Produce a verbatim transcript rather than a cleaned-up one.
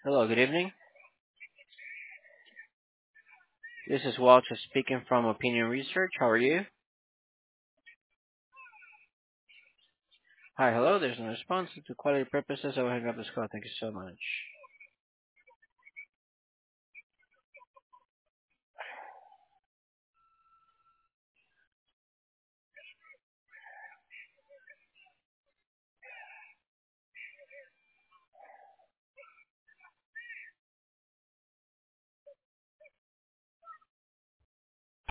Hello, good evening. This is Walter speaking from Opinion Research. How are you? Hi, hello. There's no response. To quality purposes, I will hang up this call. Thank you so much.